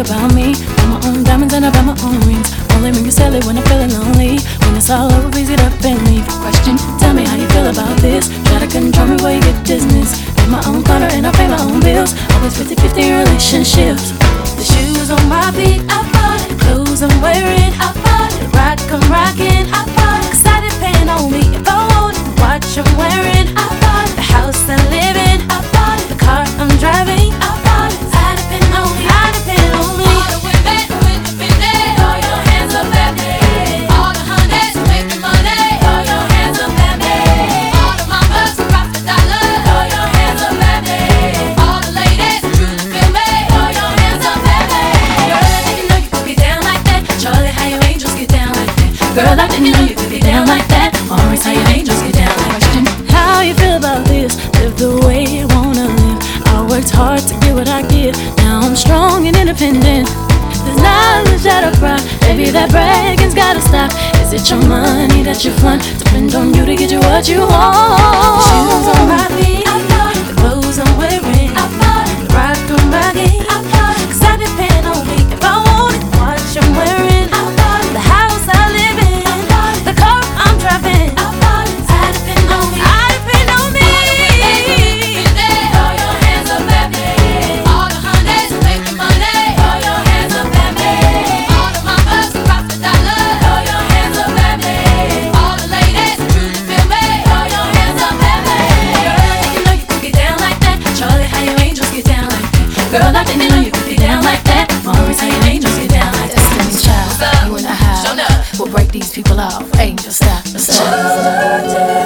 about me. Buy my own diamonds and I buy my own rings. Only ring you sell it when I'm feeling lonely. When it's all over, please get up and leave. Question, tell me how you feel about this. Try to control me while you get business. Pay my own counter and I pay my own bills. Always 50-50 in relationships. The shoes on my feet, I bought it. The clothes I'm wearing, I bought it. The rock I'm rocking, I bought it. Excited paying on me if I want it. The watch I'm wearing, I bought it. The house I live in, I bought it. The car I'm driving, I bought it. I depend on me, I depend on me. All the women with the business, throw your hands up at me. All the honeys who make the money, throw your hands up at me. All the mamas who rock the dollar, throw your hands up at me. All the ladies who truly feel me, throw your hands up at me. Girl, I didn't know you could get down like that. Charlie, how your angels get down like that. Girl, I didn't know you could get down like that. Maurice, how your angels get down like that. How you feel about this? Live the way you wanna live. I worked hard to get what I get. Now I'm strong and independent. There's not much that I cry. Baby, that bragging's gotta stop. Is it your money that you flaunt? Depend on you to get you what you want. Shoes on my feet, I bought it. The clothes I'm wearing, I bought it. The rock I'm rocking, I bought it. 'Cause I depend on me if I want it. Watch I'm wearing, I bought it. The house I live in, I bought it. The car I'm driving, I bought it. I depend on me, I depend on me. Throw your hands up at me. All the honeys who make the money, throw your hands up at me. All the mamas who rock the dollar, throw your hands up at me. All the ladies who truly feel me, throw your hands up at me. Girl, I didn't know you could get down like that. Charlie, how your angels get down like that. Girl, I didn't know you could get down like that. Maurice, how your angels get down like that. Destiny's Child, you in the house. We'll break these people off. Angel style.